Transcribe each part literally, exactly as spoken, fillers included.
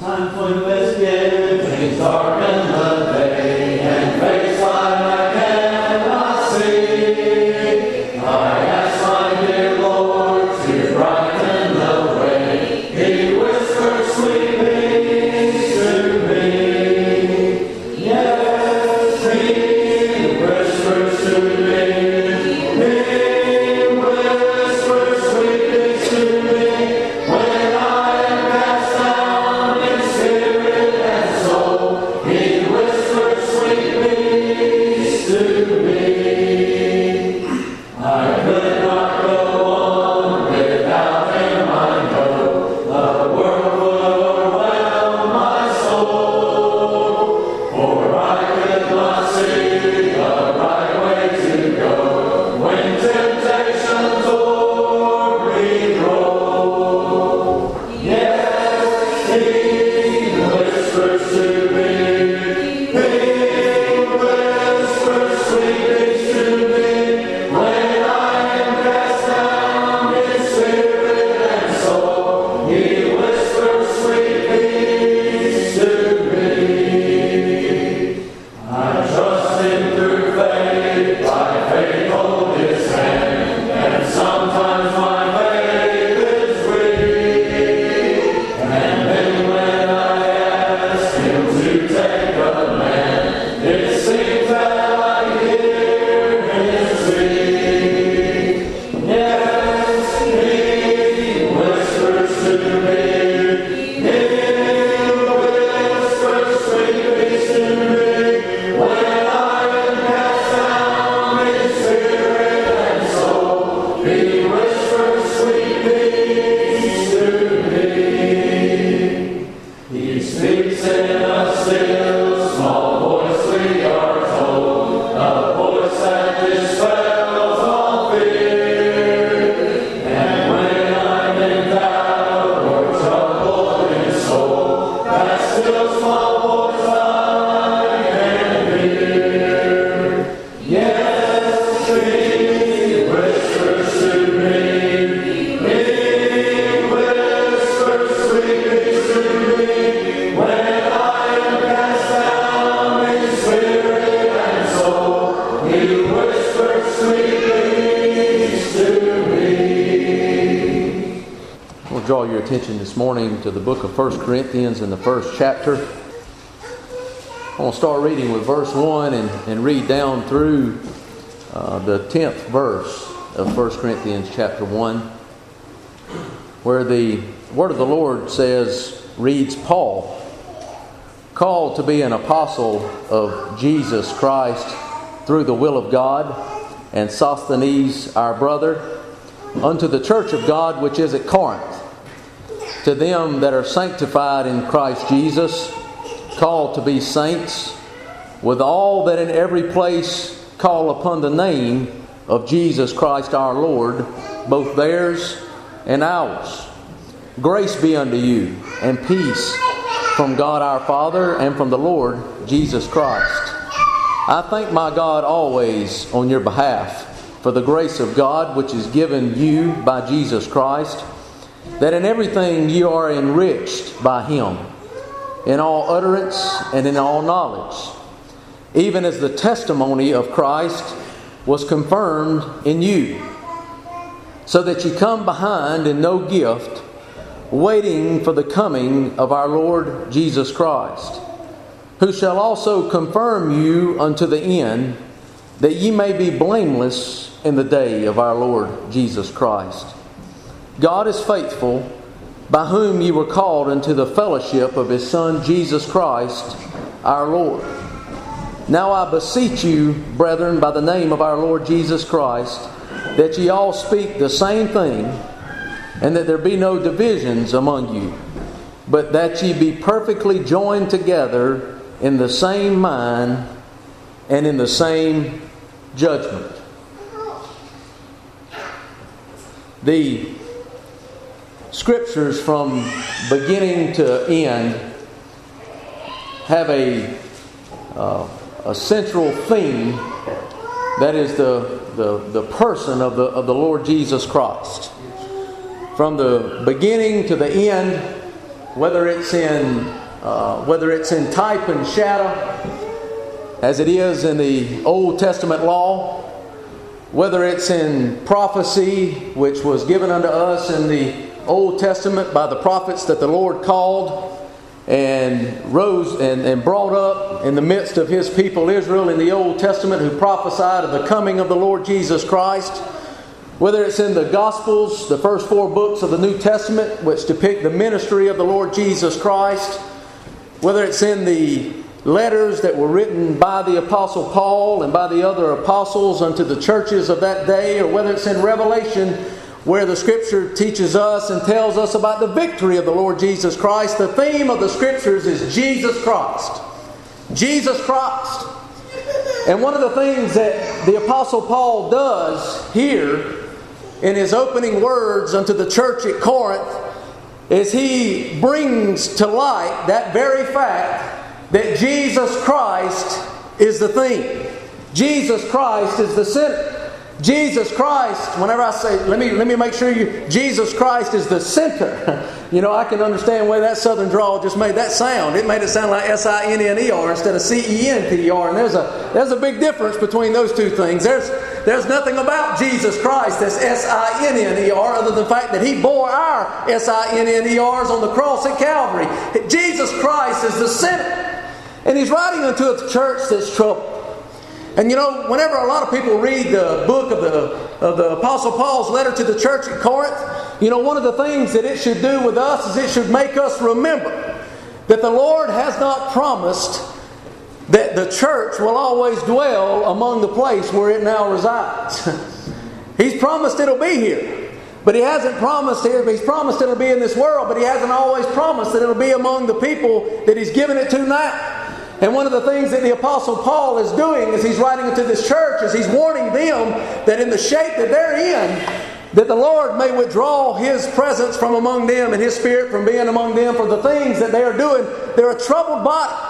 Times when misgivings darken the day and face I cannot see, I ask my dear Lord to brighten the way. He whispers sweet things to me. Yes, He whispers to me. He whispers sweet things to me when I am cast down in spirit and soul. He whispers sweet things to me. I could not go on without Him, I know. The world would overwhelm my soul, for I could not see the right way to go when temptations o'er me roll. Yes, He whispers to me. He whispers sweet things to me when I am cast down in spirit and soul. He whispers sweet things to me. I trust Him through faith, by faith hold His hand, and sometimes my faith is weak. And then when I ask Him to take command, it seems that I hear Him speak. Yes, He whispers to me. He whispers sweet things to me when I am cast down in spirit and soul. He whispers sweet things to me. He speaks in a still small voice, we are told, a voice that dispels all fear. And when I'm in doubt or troubled in soul, that still small voice I can hear. Yes, He whispers to me. He whispers sweet things to me when I am cast down in spirit and soul. He whispers sweet things to me. We'll draw your attention this morning to the book of First Corinthians in the first chapter. I want to start reading with verse one and, and read down through uh, the tenth verse of First Corinthians chapter one, where the word of the Lord says, reads, Paul, called to be an apostle of Jesus Christ through the will of God, and Sosthenes our brother, unto the church of God which is at Corinth, to them that are sanctified in Christ Jesus, called to be saints, with all that in every place call upon the name of Jesus Christ our Lord, both theirs and ours. Grace be unto you, and peace from God our Father and from the Lord Jesus Christ. I thank my God always on your behalf for the grace of God which is given you by Jesus Christ, that in everything you are enriched by Him, in all utterance and in all knowledge, even as the testimony of Christ was confirmed in you, so that you come behind in no gift, waiting for the coming of our Lord Jesus Christ, who shall also confirm you unto the end, that ye may be blameless in the day of our Lord Jesus Christ. God is faithful, by whom ye were called into the fellowship of His Son Jesus Christ our Lord. Now I beseech you, brethren, by the name of our Lord Jesus Christ, that ye all speak the same thing, and that there be no divisions among you, but that ye be perfectly joined together in the same mind and in the same judgment. The Scriptures from beginning to end have a uh, a central theme, that is the, the, the person of the of the Lord Jesus Christ. From the beginning to the end, whether it's in uh, whether it's in type and shadow, as it is in the Old Testament law, whether it's in prophecy, which was given unto us in the Old Testament by the prophets that the Lord called and rose and, and brought up in the midst of His people Israel in the Old Testament, who prophesied of the coming of the Lord Jesus Christ. Whether it's in the Gospels, the first four books of the New Testament, which depict the ministry of the Lord Jesus Christ. Whether it's in the letters that were written by the Apostle Paul and by the other apostles unto the churches of that day, or whether it's in Revelation, where the Scripture teaches us and tells us about the victory of the Lord Jesus Christ. The theme of the Scriptures is Jesus Christ. Jesus Christ. And one of the things that the Apostle Paul does here in his opening words unto the church at Corinth is he brings to light that very fact that Jesus Christ is the theme. Jesus Christ is the center. Jesus Christ, whenever I say, let me let me make sure you, Jesus Christ is the center. You know, I can understand where that southern drawl just made that sound. It made it sound like S I N N E R instead of C E N T E R. And there's a there's a big difference between those two things. There's there's nothing about Jesus Christ that's S I N N E R other than the fact that He bore our S I N N E Rs on the cross at Calvary. Jesus Christ is the center. And he's writing unto a church that's troubled. And you know, whenever a lot of people read the book of the of the Apostle Paul's letter to the church at Corinth, you know, one of the things that it should do with us is it should make us remember that the Lord has not promised that the church will always dwell among the place where it now resides. He's promised it'll be here. But He hasn't promised here. He's promised it'll be in this world, but He hasn't always promised that it'll be among the people that He's given it to now. And one of the things that the Apostle Paul is doing as he's writing to this church is he's warning them that in the shape that they're in, that the Lord may withdraw His presence from among them and His Spirit from being among them for the things that they are doing. They're a troubled body.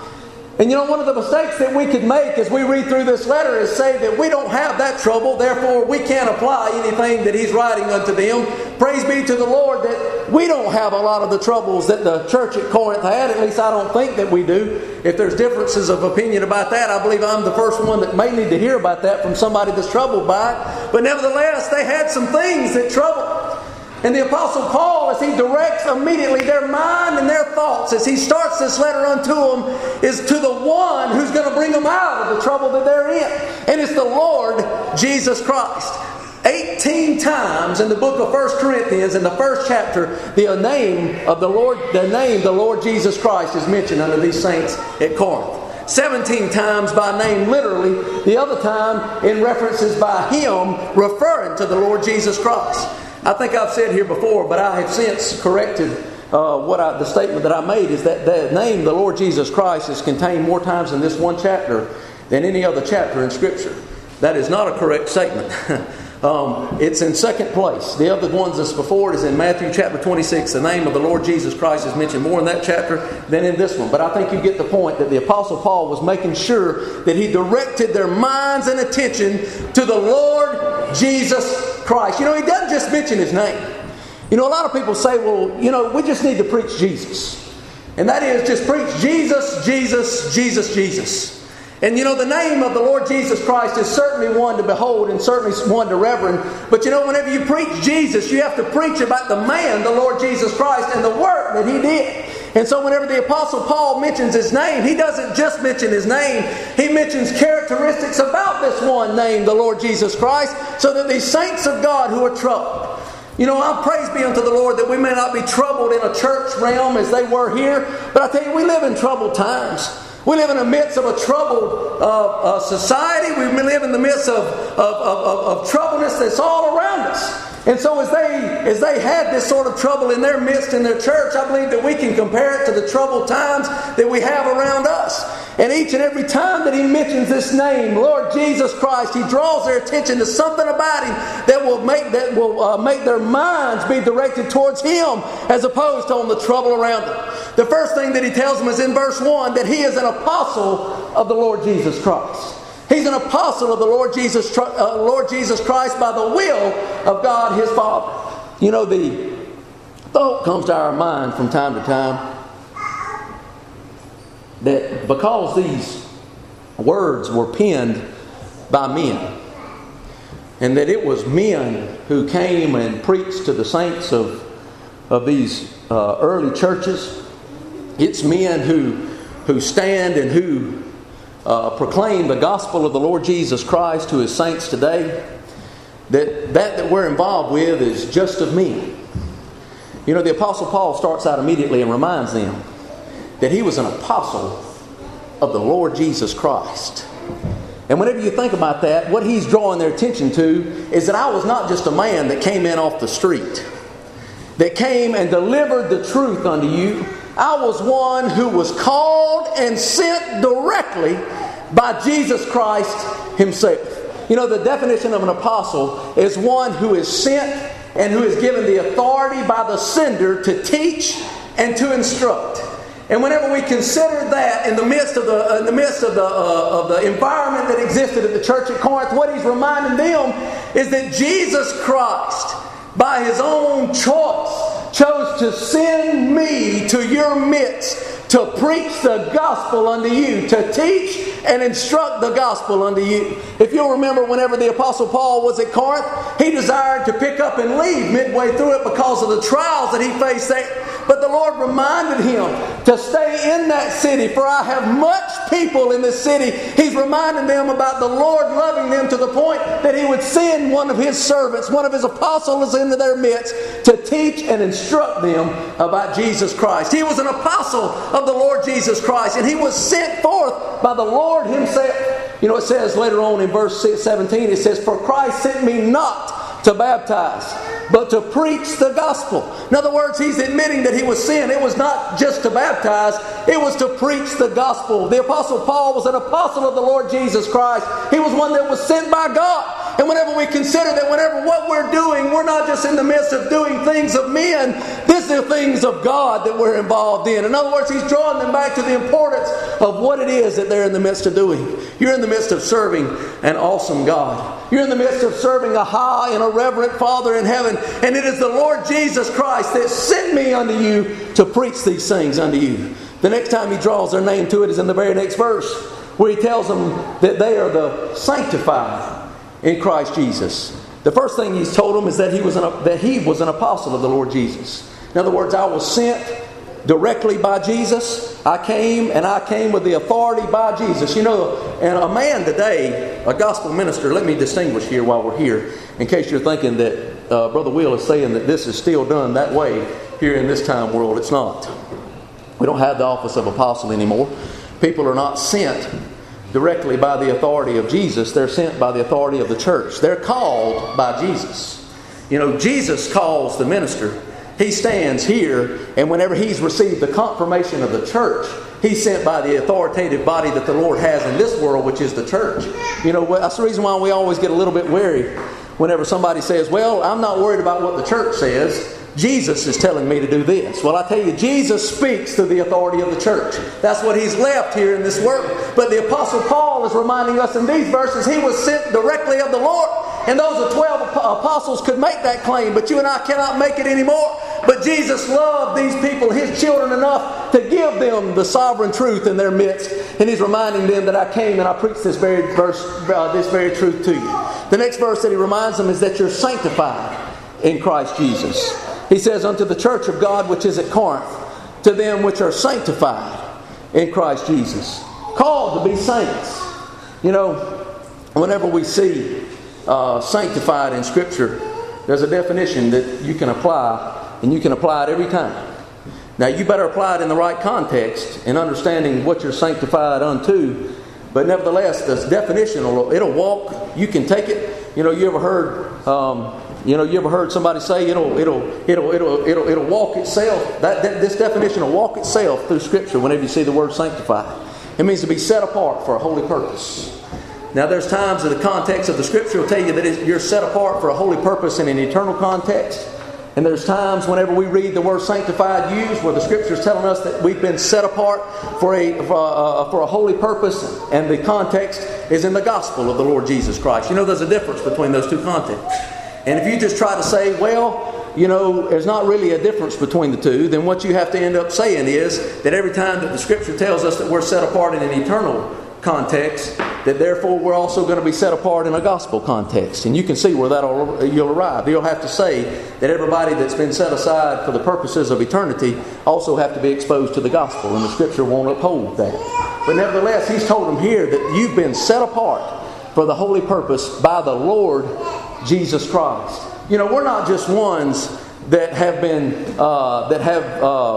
And you know, one of the mistakes that we could make as we read through this letter is say that we don't have that trouble, therefore we can't apply anything that he's writing unto them. Praise be to the Lord that we don't have a lot of the troubles that the church at Corinth had. At least I don't think that we do. If there's differences of opinion about that, I believe I'm the first one that may need to hear about that from somebody that's troubled by it. But nevertheless, they had some things that troubled. And the Apostle Paul, as he directs immediately their mind and their thoughts, as he starts this letter unto them, is to the one who's going to bring them out of the trouble that they're in. And it's the Lord Jesus Christ. Eighteen times in the book of First Corinthians, in the first chapter, the name of the Lord, the name the Lord Jesus Christ is mentioned under these saints at Corinth. Seventeen times by name literally, the other time in references by Him referring to the Lord Jesus Christ. I think I've said here before, but I have since corrected uh, what I, the statement that I made is that the name, the Lord Jesus Christ, is contained more times in this one chapter than any other chapter in Scripture. That is not a correct statement. um, it's in second place. The other ones that's before it is in Matthew chapter twenty-six. The name of the Lord Jesus Christ is mentioned more in that chapter than in this one. But I think you get the point that the Apostle Paul was making sure that he directed their minds and attention to the Lord Jesus Christ. You know, he doesn't just mention His name. You know, a lot of people say, well, you know, we just need to preach Jesus. And that is just preach Jesus, Jesus, Jesus, Jesus. And you know, the name of the Lord Jesus Christ is certainly one to behold and certainly one to reverend. But you know, whenever you preach Jesus, you have to preach about the man, the Lord Jesus Christ, and the work that He did. And so whenever the Apostle Paul mentions His name, he doesn't just mention His name. He mentions characteristics about this one name, the Lord Jesus Christ, so that these saints of God who are troubled. You know, I praise be unto the Lord that we may not be troubled in a church realm as they were here. But I tell you, we live in troubled times. We live in the midst of a troubled uh, uh, society. We live in the midst of, of, of, of troubleness that's all around us. And so as they as they had this sort of trouble in their midst in their church, I believe that we can compare it to the troubled times that we have around us. And each and every time that he mentions this name, Lord Jesus Christ, he draws their attention to something about Him that will make that will uh, make their minds be directed towards Him as opposed to on the trouble around them. The first thing that he tells them is in verse one that he is an apostle of the Lord Jesus Christ. He's an apostle of the Lord Jesus, uh, Lord Jesus Christ by the will of God His Father. You know, the thought comes to our mind from time to time that because these words were penned by men, and that it was men who came and preached to the saints of, of these uh, early churches, it's men who, who stand and who uh, proclaim the gospel of the Lord Jesus Christ to His saints today, that that that we're involved with is just of men. You know, the Apostle Paul starts out immediately and reminds them that he was an apostle of the Lord Jesus Christ. And whenever you think about that, what he's drawing their attention to is that I was not just a man that came in off the street, that came and delivered the truth unto you. I was one who was called and sent directly by Jesus Christ Himself. You know, the definition of an apostle is one who is sent and who is given the authority by the sender to teach and to instruct. And whenever we consider that in the midst of the in the midst of the uh, of the environment that existed at the church at Corinth, what he's reminding them is that Jesus Christ, by His own choice, chose to send me to your midst to preach the gospel unto you, to teach and instruct the gospel unto you. If you'll remember, whenever the Apostle Paul was at Corinth, he desired to pick up and leave midway through it because of the trials that he faced there. But the Lord reminded him to stay in that city, for I have much people in this city. He's reminding them about the Lord loving them to the point that He would send one of His servants, one of His apostles into their midst to teach and instruct them about Jesus Christ. He was an apostle of the Lord Jesus Christ, and he was sent forth by the Lord Himself. You know, it says later on in verse seventeen, it says, "For Christ sent me not to baptize, but to preach the gospel." In other words, he's admitting that he was sent. It was not just to baptize, it was to preach the gospel. The Apostle Paul was an apostle of the Lord Jesus Christ. He was one that was sent by God. And whenever we consider that whenever what we're doing, we're not just in the midst of doing things of men, these are things of God that we're involved in. In other words, he's drawing them back to the importance of what it is that they're in the midst of doing. You're in the midst of serving an awesome God. You're in the midst of serving a high and a reverent Father in heaven. And it is the Lord Jesus Christ that sent me unto you to preach these things unto you. The next time he draws their name to it is in the very next verse, where he tells them that they are the sanctified in Christ Jesus. The first thing he's told them is that he was an, that he was an apostle of the Lord Jesus. In other words, I was sent directly by Jesus. I came, and I came with the authority by Jesus. You know, and a man today, a gospel minister, let me distinguish here while we're here, in case you're thinking that uh, Brother Will is saying that this is still done that way here in this time world. It's not. We don't have the office of apostle anymore. People are not sent directly by the authority of Jesus. They're sent by the authority of the church. They're called by Jesus. You know, Jesus calls the minister. He stands here, and whenever he's received the confirmation of the church, he's sent by the authoritative body that the Lord has in this world, which is the church. You know, that's the reason why we always get a little bit wary whenever somebody says, well, I'm not worried about what the church says. Jesus is telling me to do this. Well, I tell you, Jesus speaks to the authority of the church. That's what he's left here in this world. But the Apostle Paul is reminding us in these verses, he was sent directly of the Lord. And those twelve apostles could make that claim, but you and I cannot make it anymore. But Jesus loved these people, His children, enough to give them the sovereign truth in their midst. And He's reminding them that I came and I preached this very verse, uh, this very truth to you. The next verse that he reminds them is that you're sanctified in Christ Jesus. He says, unto the church of God which is at Corinth, to them which are sanctified in Christ Jesus. Called to be saints. You know, whenever we see uh, sanctified in Scripture, there's a definition that you can apply, and you can apply it every time. Now, you better apply it in the right context in understanding what you're sanctified unto. But nevertheless, this definition, it'll walk. You can take it. You know, you ever heard... Um, You know, you ever heard somebody say it'll it'll it'll it'll it'll it'll walk itself? That, that this definition will walk itself through Scripture whenever you see the word sanctified. It means to be set apart for a holy purpose. Now, there's times that the context of the Scripture will tell you that it, you're set apart for a holy purpose in an eternal context. And there's times whenever we read the word sanctified used where the Scripture is telling us that we've been set apart for a for a, for a holy purpose, and the context is in the gospel of the Lord Jesus Christ. You know, there's a difference between those two contexts. And if you just try to say, well, you know, there's not really a difference between the two, then what you have to end up saying is that every time that the Scripture tells us that we're set apart in an eternal context, that therefore we're also going to be set apart in a gospel context. And you can see where that'll you'll arrive. You'll have to say that everybody that's been set aside for the purposes of eternity also have to be exposed to the gospel, and the Scripture won't uphold that. But nevertheless, he's told them here that you've been set apart for the holy purpose by the Lord Jesus Christ. You know, we're not just ones that have been uh, that have uh,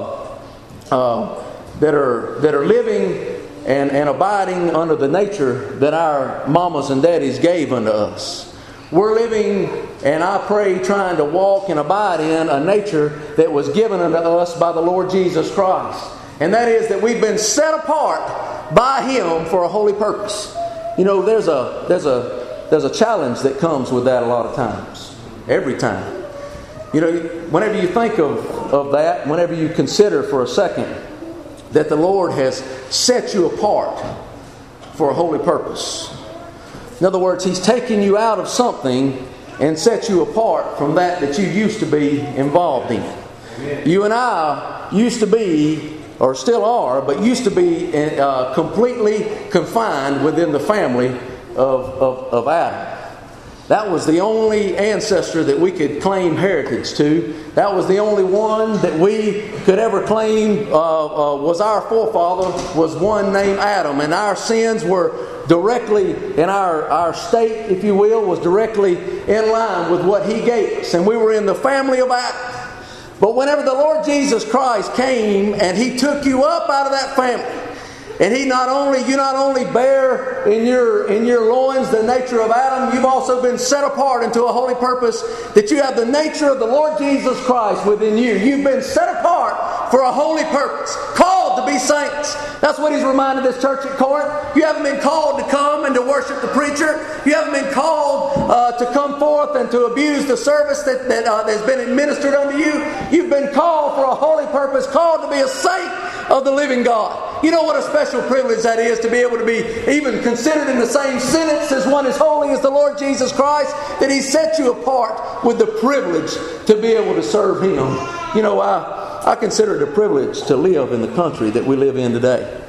uh, that are that are living And, and abiding under the nature that our mamas and daddies gave unto us. We're living, and I pray, trying to walk and abide in a nature that was given unto us by the Lord Jesus Christ. And that is that we've been set apart by Him for a holy purpose. You know, there's a there's a there's a challenge that comes with that a lot of times. Every time. You know, whenever you think of, of that, whenever you consider for a second that the Lord has set you apart for a holy purpose. In other words, He's taken you out of something and set you apart from that that you used to be involved in. You and I used to be, or still are, but used to be uh, completely confined within the family of, of, of Adam. That was the only ancestor that we could claim heritage to. That was the only one that we could ever claim uh, uh, was our forefather, was one named Adam. And our sins were directly, in our, our state, if you will, was directly in line with what He gave us. And we were in the family of Adam. But whenever the Lord Jesus Christ came and He took you up out of that family, and He not only, you not only bear in your in your loins the nature of Adam, you've also been set apart into a holy purpose that you have the nature of the Lord Jesus Christ within you. You've been set apart for a holy purpose, called to be saints. That's what He's reminded this church at Corinth. You haven't been called to come and to worship the preacher. You haven't been called uh, to come forth and to abuse the service that, that uh, has been administered unto you. You've been called for a holy purpose, called to be a saint of the living God. You know what a special privilege that is, to be able to be even considered in the same sentence as one as holy as the Lord Jesus Christ, that He set you apart with the privilege to be able to serve Him. You know, I, I consider it a privilege to live in the country that we live in today.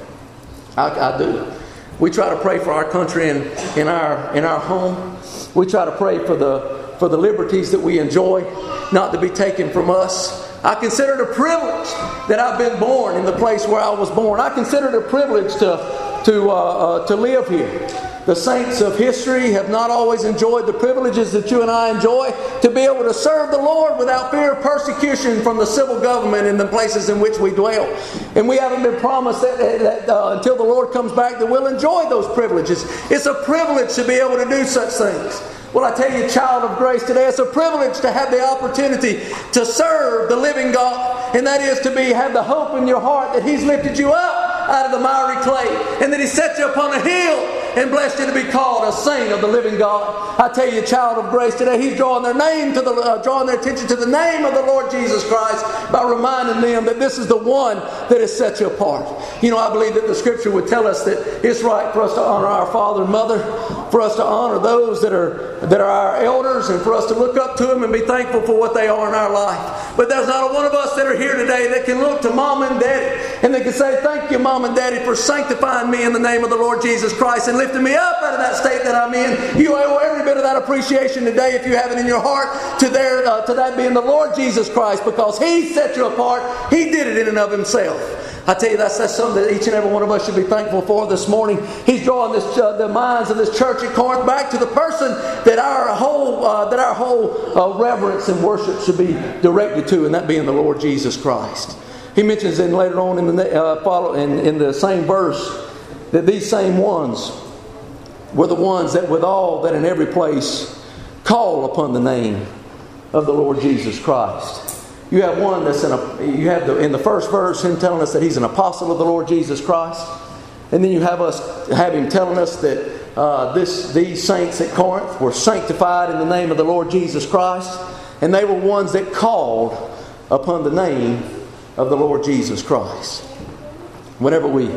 I, I do. We try to pray for our country in, in our in our home. We try to pray for the for the liberties that we enjoy not to be taken from us. I consider it a privilege that I've been born in the place where I was born. I consider it a privilege to to uh, uh, to live here. The saints of history have not always enjoyed the privileges that you and I enjoy, to be able to serve the Lord without fear of persecution from the civil government in the places in which we dwell. And we haven't been promised that, that uh, until the Lord comes back that we'll enjoy those privileges. It's a privilege to be able to do such things. Well, I tell you, child of grace, today it's a privilege to have the opportunity to serve the living God. And that is to be have the hope in your heart that He's lifted you up out of the miry clay, and that He set you upon a hill and blessed you to be called a saint of the living God. I tell you, child of grace, today He's drawing their name to the uh, drawing their attention to the name of the Lord Jesus Christ by reminding them that this is the one that has set you apart. You know, I believe that the Scripture would tell us that it's right for us to honor our father and mother, for us to honor those that are that are our elders, and for us to look up to them and be thankful for what they are in our life. But there's not a one of us that are here today that can look to Mom and Daddy and they can say, "Thank you, Mom and Daddy, for sanctifying me in the name of the Lord Jesus Christ and lifting me up out of that state that I'm in." You owe every bit of that appreciation today, if you have it in your heart, to their uh, to that being the Lord Jesus Christ, because He set you apart. He did it in and of Himself. I tell you, that's, that's something that each and every one of us should be thankful for this morning. He's drawing this, uh, the minds of this church at Corinth back to the person that our whole uh, that our whole uh, reverence and worship should be directed to, and that being the Lord Jesus Christ. He mentions in later on in the uh, follow in, in the same verse that these same ones were the ones that with all that in every place call upon the name of the Lord Jesus Christ. You have one that's in a, you have the, in the first verse him telling us that he's an apostle of the Lord Jesus Christ, and then you have us have him telling us that uh, this these saints at Corinth were sanctified in the name of the Lord Jesus Christ, and they were ones that called upon the name of the Lord Jesus Christ. Whenever we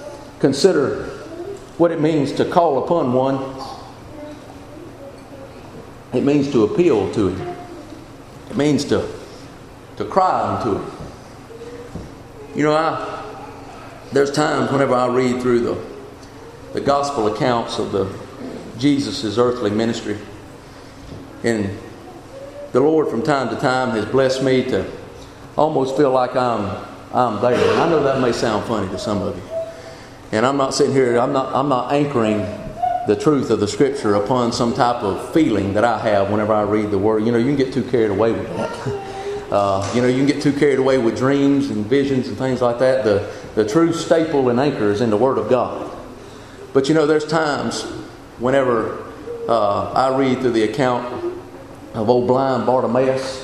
consider what it means to call upon one, it means to appeal to Him. It means to to cry unto Him. You know, I there's times whenever I read through the the gospel accounts of the Jesus' earthly ministry, and the Lord from time to time has blessed me to almost feel like I'm I'm there. And I know that may sound funny to some of you. And I'm not sitting here, I'm not I'm not anchoring the truth of the Scripture upon some type of feeling that I have whenever I read the Word. You know, you can get too carried away with that. Uh, you know, you can get too carried away with dreams and visions and things like that. The, the true staple and anchor is in the Word of God. But you know, there's times whenever uh, I read through the account of old blind Bartimaeus,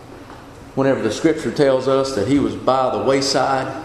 whenever the Scripture tells us that he was by the wayside,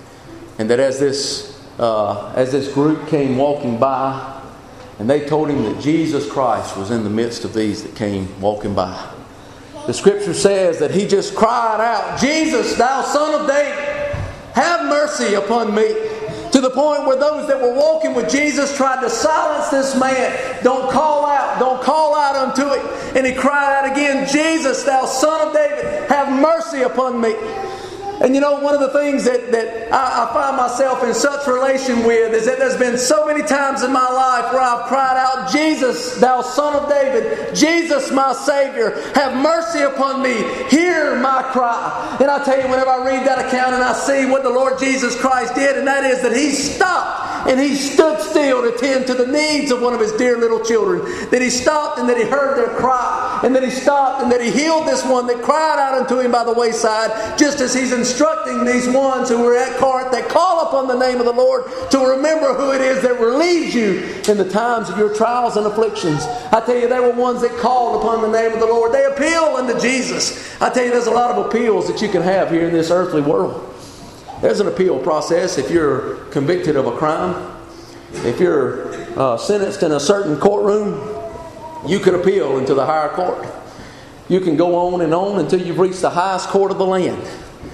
and that as this uh, as this group came walking by, and they told him that Jesus Christ was in the midst of these that came walking by, the Scripture says that he just cried out, "Jesus, thou Son of David, have mercy upon me." To the point where those that were walking with Jesus tried to silence this man. Don't call out, don't call out unto it. And he cried out again, "Jesus, thou Son of David, have mercy upon me." And you know, one of the things that, that I, I find myself in such relation with is that there's been so many times in my life where I've cried out, "Jesus, thou Son of David, Jesus, my Savior, have mercy upon me, hear my cry." And I tell you, whenever I read that account and I see what the Lord Jesus Christ did, and that is that He stopped and He stood still to tend to the needs of one of His dear little children. That He stopped and that He heard their cry, and that He stopped and that He healed this one that cried out unto Him by the wayside, just as He's instructing these ones who were at Corinth that call upon the name of the Lord to remember who it is that relieves you in the times of your trials and afflictions. I tell you, they were ones that called upon the name of the Lord. They appeal unto Jesus. I tell you, there's a lot of appeals that you can have here in this earthly world. There's an appeal process if you're convicted of a crime. If you're uh, sentenced in a certain courtroom, you can appeal into the higher court. You can go on and on until you've reached the highest court of the land.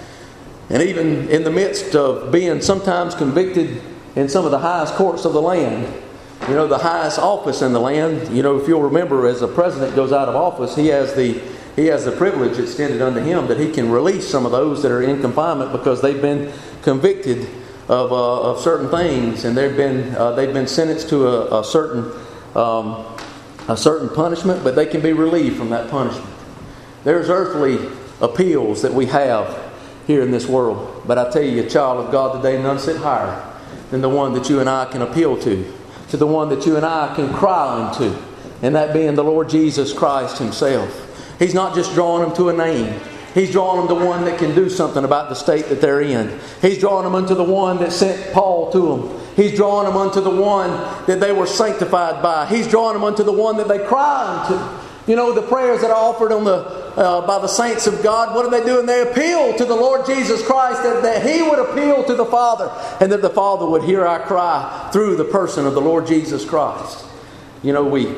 And even in the midst of being sometimes convicted in some of the highest courts of the land, you know, the highest office in the land, you know, if you'll remember, as the president goes out of office, he has the he has the privilege extended unto him that he can release some of those that are in confinement because they've been convicted of uh, of certain things, and they've been uh, they've been sentenced to a, a certain um, a certain punishment, but they can be relieved from that punishment. There's earthly appeals that we have here in this world. But I tell you, a child of God today, none sit higher than the one that you and I can appeal to, to the one that you and I can cry unto, and that being the Lord Jesus Christ Himself. He's not just drawing them to a name. He's drawing them to one that can do something about the state that they're in. He's drawing them unto the one that sent Paul to them. He's drawing them unto the one that they were sanctified by. He's drawing them unto the one that they cry unto. You know, the prayers that are offered on the uh, by the saints of God, what are they doing? They appeal to the Lord Jesus Christ, that, that He would appeal to the Father, and that the Father would hear our cry through the person of the Lord Jesus Christ. You know, we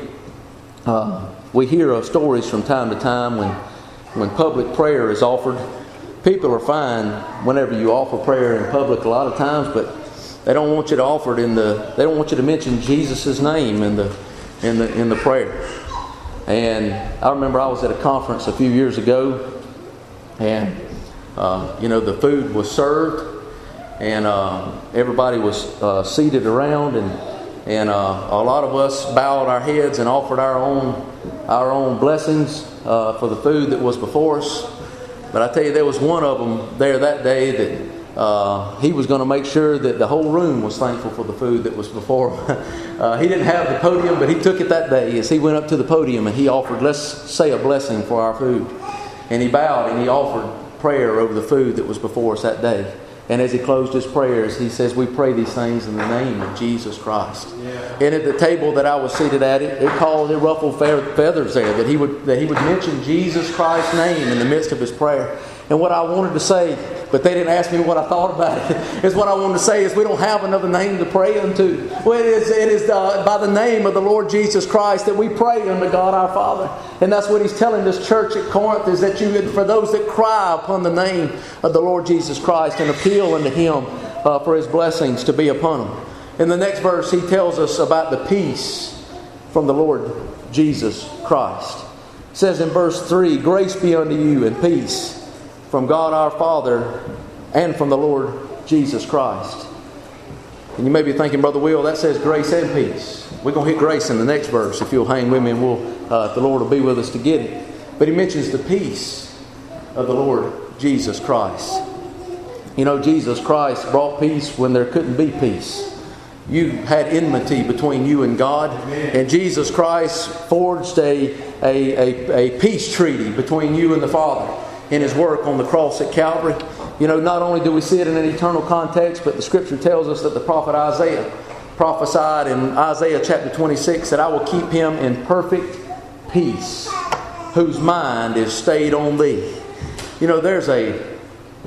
uh, we hear of stories from time to time when when public prayer is offered. People are fine whenever you offer prayer in public a lot of times, but they don't want you to offer it in the they don't want you to mention Jesus' name in the in the in the prayer. And I remember I was at a conference a few years ago, and uh, you know, the food was served, and uh, everybody was uh, seated around, and and uh, a lot of us bowed our heads and offered our own our own blessings uh, for the food that was before us. But I tell you, there was one of them there that day that uh, he was going to make sure that the whole room was thankful for the food that was before him. Uh, he didn't have the podium, but he took it that day as he went up to the podium and he offered, let's say, a blessing for our food. And he bowed and he offered prayer over the food that was before us that day. And as he closed his prayers, he says, "We pray these things in the name of Jesus Christ." Yeah. And at the table that I was seated at, it, it called it ruffled feathers there, that he would that he would mention Jesus Christ's name in the midst of his prayer. And what I wanted to say, but they didn't ask me what I thought about it, is what I wanted to say is we don't have another name to pray unto. Well, it is, it is uh, by the name of the Lord Jesus Christ that we pray unto God our Father. And that's what He's telling this church at Corinth, is that you, for those that cry upon the name of the Lord Jesus Christ and appeal unto Him uh, for His blessings to be upon them. In the next verse, he tells us about the peace from the Lord Jesus Christ. It says in verse three, "Grace be unto you and peace from God our Father and from the Lord Jesus Christ. And you may be thinking, Brother Will, that says grace and peace. We're going to hit grace in the next verse if you'll hang with me, and we'll, uh, if the Lord will be with us to get it. But he mentions the peace of the Lord Jesus Christ. You know, Jesus Christ brought peace when there couldn't be peace. You had enmity between you and God. And Jesus Christ forged a, a, a, a peace treaty between you and the Father in His work on the cross at Calvary. You know, not only do we see it in an eternal context, but the Scripture tells us that the prophet Isaiah prophesied in Isaiah chapter twenty-six that I will keep him in perfect peace, whose mind is stayed on Thee. You know, there's a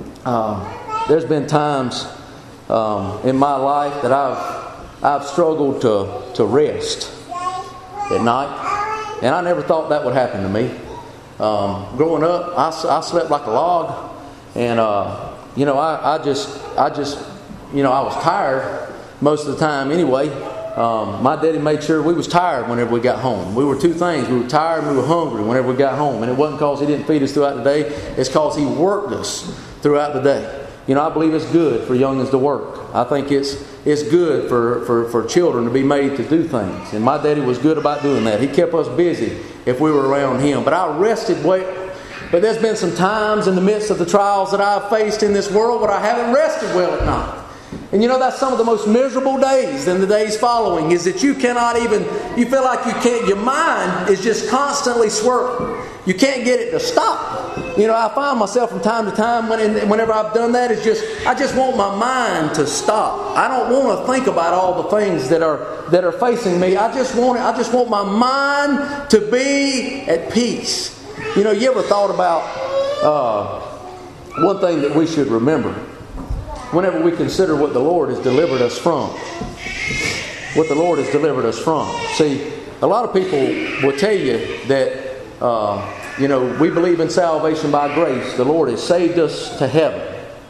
uh, there's been times um, in my life that I've I've struggled to to rest at night, and I never thought that would happen to me. Um, growing up, I, I slept like a log, and uh, you know, I, I just I just you know I was tired most of the time anyway. Um, my daddy made sure we was tired whenever we got home. We were two things. We were tired and we were hungry whenever we got home. And it wasn't because he didn't feed us throughout the day. It's because he worked us throughout the day. You know, I believe it's good for youngins to work. I think it's it's good for, for, for children to be made to do things. And my daddy was good about doing that. He kept us busy if we were around him. But I rested well. But there's been some times in the midst of the trials that I've faced in this world where I haven't rested well at night. And you know, that's some of the most miserable days in the days following, is that you cannot even, you feel like you can't, your mind is just constantly swirling. You can't get it to stop. You know, I find myself from time to time, when, whenever I've done that, it's just, I just want my mind to stop. I don't want to think about all the things that are that are facing me. I just want, I just want my mind to be at peace. You know, you ever thought about uh, one thing that we should remember whenever we consider what the Lord has delivered us from? What the Lord has delivered us from. See, a lot of people will tell you that, uh, you know, we believe in salvation by grace. The Lord has saved us to heaven.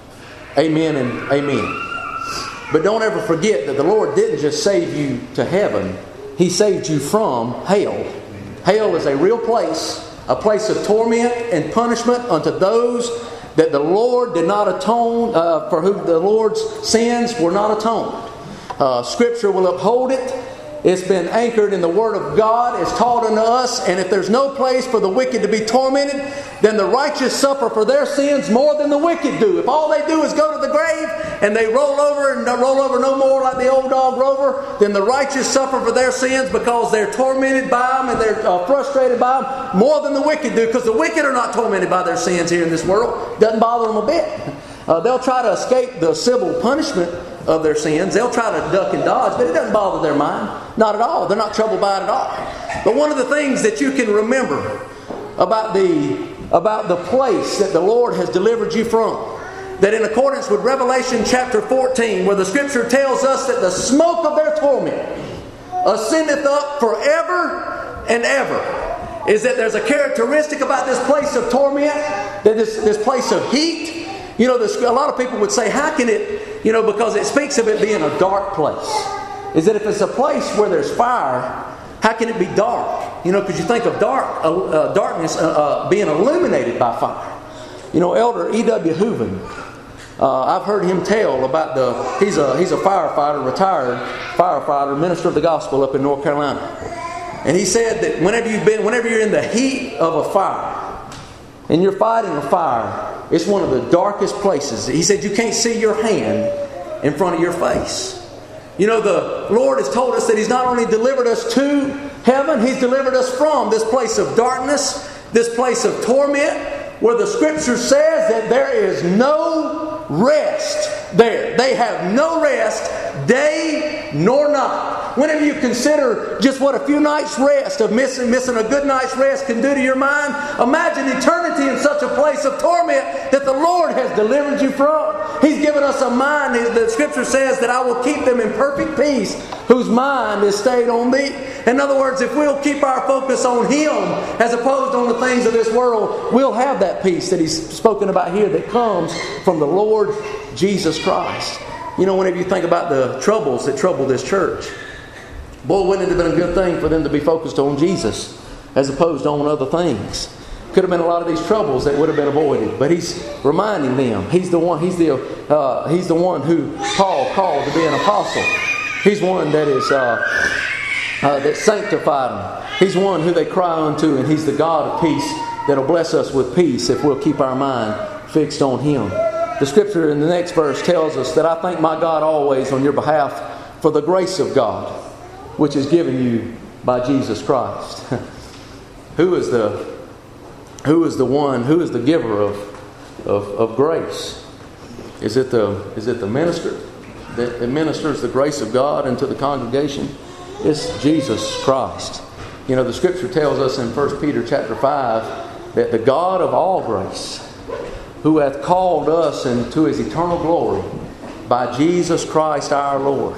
Amen and amen. But don't ever forget that the Lord didn't just save you to heaven. He saved you from hell. Hell is a real place, a place of torment and punishment unto those that the Lord did not atone, uh, for whom the Lord's sins were not atoned. Uh, Scripture will uphold it. It's been anchored in the Word of God. It's taught unto us. And if there's no place for the wicked to be tormented, then the righteous suffer for their sins more than the wicked do. If all they do is go to the grave and they roll over and roll over no more like the old dog Rover, then the righteous suffer for their sins because they're tormented by them and they're uh, frustrated by them more than the wicked do. Because the wicked are not tormented by their sins here in this world. Doesn't bother them a bit. Uh, they'll try to escape the civil punishment of their sins. They'll try to duck and dodge, but it doesn't bother their mind. Not at all. They're not troubled by it at all. But one of the things that you can remember about the about the place that the Lord has delivered you from, that in accordance with Revelation chapter fourteen, where the Scripture tells us that the smoke of their torment ascendeth up forever and ever, is that there's a characteristic about this place of torment, that this, this place of heat. You know, this, a lot of people would say, how can it, you know, because it speaks of it being a dark place. Is that if it's a place where there's fire, how can it be dark? You know, because you think of dark, uh, uh, darkness uh, uh, being illuminated by fire. You know, Elder E W Hooven, uh, I've heard him tell about the, he's a, he's a firefighter, retired firefighter, minister of the gospel up in North Carolina. And he said that whenever you've been, whenever you're in the heat of a fire, and you're fighting a fire, it's one of the darkest places. He said you can't see your hand in front of your face. You know, the Lord has told us that He's not only delivered us to heaven, He's delivered us from this place of darkness, this place of torment, where the Scripture says that there is no rest there. They have no rest, day nor night. Whenever you consider just what a few nights' rest of missing, missing a good night's rest can do to your mind, imagine eternity in such a place of torment that the Lord has delivered you from. He's given us a mind. The Scripture says that I will keep them in perfect peace, whose mind is stayed on Thee. In other words, if we'll keep our focus on Him as opposed on the things of this world, we'll have that peace that He's spoken about here that comes from the Lord Jesus Christ. You know, whenever you think about the troubles that trouble this church, boy, wouldn't it have been a good thing for them to be focused on Jesus as opposed to on other things. Could have been a lot of these troubles that would have been avoided. But he's reminding them. He's the one. He's the uh, he's the one who Paul called to be an apostle. He's one that is uh, uh, that sanctified them. He's one who they cry unto, and He's the God of peace that'll bless us with peace if we'll keep our mind fixed on Him. The Scripture in the next verse tells us that I thank my God always on your behalf for the grace of God, which is given you by Jesus Christ. Who is the Who is the one? Who is the giver of, of of grace? Is it the is it the minister that administers the grace of God into the congregation? It's Jesus Christ. You know, the Scripture tells us in First Peter chapter five that the God of all grace, who hath called us into His eternal glory by Jesus Christ our Lord.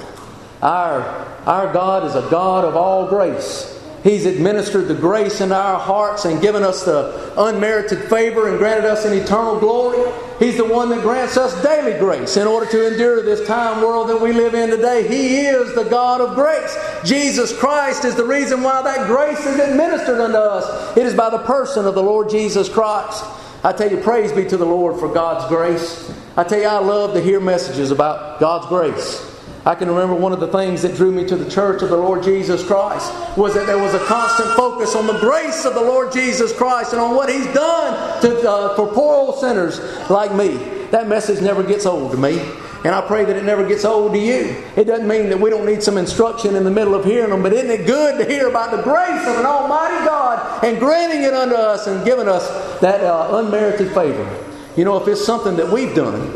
Our our God is a God of all grace. He's administered the grace into our hearts and given us the unmerited favor and granted us an eternal glory. He's the one that grants us daily grace in order to endure this time world that we live in today. He is the God of grace. Jesus Christ is the reason why that grace is administered unto us. It is by the person of the Lord Jesus Christ. I tell you, praise be to the Lord for God's grace. I tell you, I love to hear messages about God's grace. I can remember one of the things that drew me to the church of the Lord Jesus Christ was that there was a constant focus on the grace of the Lord Jesus Christ and on what He's done to, uh, for poor old sinners like me. That message never gets old to me. And I pray that it never gets old to you. It doesn't mean that we don't need some instruction in the middle of hearing them, but isn't it good to hear about the grace of an almighty God and granting it unto us and giving us that uh, unmerited favor? You know, if it's something that we've done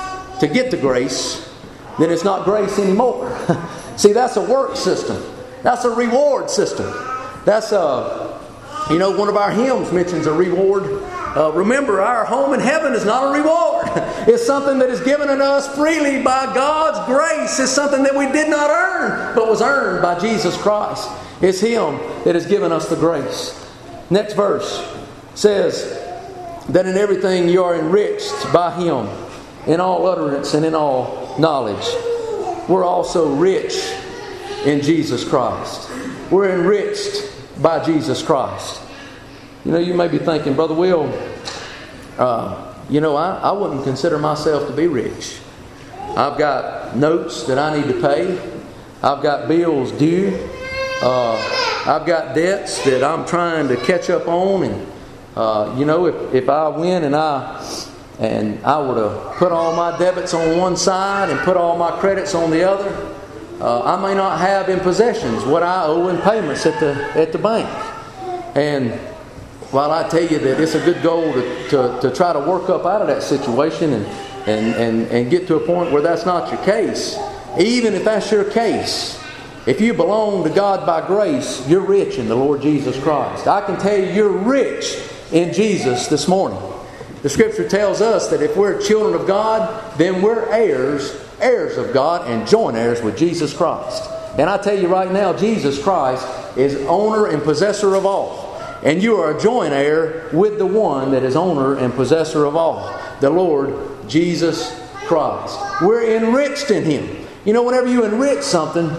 to get the grace, then it's not grace anymore. See, that's a work system. That's a reward system. That's a, you know, one of our hymns mentions a reward. Uh, remember, our home in heaven is not a reward. It's something that is given unto us freely by God's grace. It's something that we did not earn, but was earned by Jesus Christ. It's Him that has given us the grace. Next verse says that in everything you are enriched by Him, in all utterance and in all knowledge. We're also rich in Jesus Christ. We're enriched by Jesus Christ. You know, you may be thinking, Brother Will, uh, you know, I, I wouldn't consider myself to be rich. I've got notes that I need to pay. I've got bills due. Uh, I've got debts that I'm trying to catch up on. And, uh, you know, if, if I win and I... And I were to put all my debits on one side and put all my credits on the other, uh, I may not have in possessions what I owe in payments at the at the bank. And while I tell you that it's a good goal to, to, to try to work up out of that situation and, and, and, and get to a point where that's not your case, even if that's your case, if you belong to God by grace, you're rich in the Lord Jesus Christ. I can tell you you're rich in Jesus this morning. The Scripture tells us that if we're children of God, then we're heirs, heirs of God, and joint heirs with Jesus Christ. And I tell you right now, Jesus Christ is owner and possessor of all. And you are a joint heir with the one that is owner and possessor of all, the Lord Jesus Christ. We're enriched in Him. You know, whenever you enrich something,